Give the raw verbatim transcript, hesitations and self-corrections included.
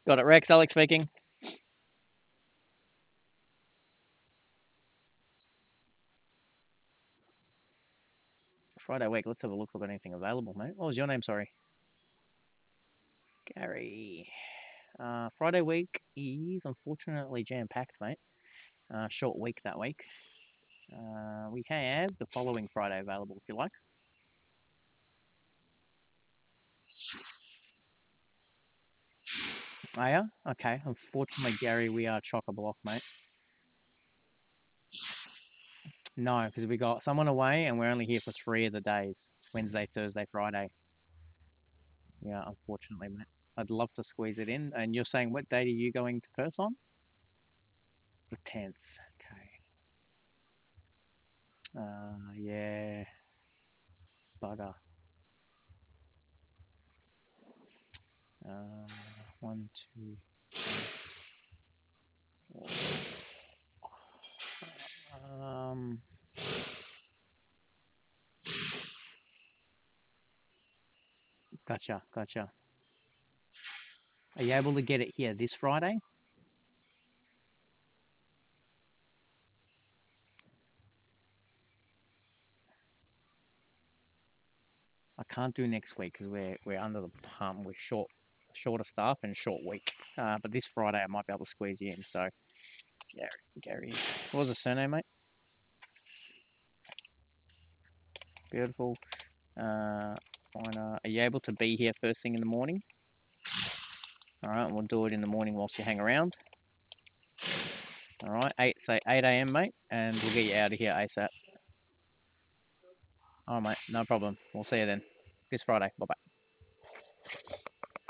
Got it, Rex. Alex speaking. Friday week. Let's have a look if we've got anything available, mate. What was your name? Sorry. Gary. Uh, Friday week is unfortunately jam packed, mate. Uh, short week that week. Uh, we have the following Friday available if you like. Oh, yeah? Okay. Unfortunately, Gary, we are chock a block, mate. No, because we got someone away and we're only here for three of the days Wednesday, Thursday, Friday. Yeah, unfortunately, mate. I'd love to squeeze it in. And you're saying what date are you going to Perth on? The tenth. Okay. Uh, yeah, bugger. Uh, one, two, four. Um, gotcha, gotcha. Are you able to get it here this Friday? I can't do next week because we're we're under the pump. We're short, shorter staff and short week. Uh, but this Friday I might be able to squeeze you in. So Gary, Gary, what was the surname, mate? Beautiful. Uh, fine, uh, are you able to be here first thing in the morning? All right, we'll do it in the morning whilst you hang around. All right, eight say eight a m, mate, and we'll get you out of here ASAP. All right, mate, no problem. We'll see you then this Friday. Bye bye.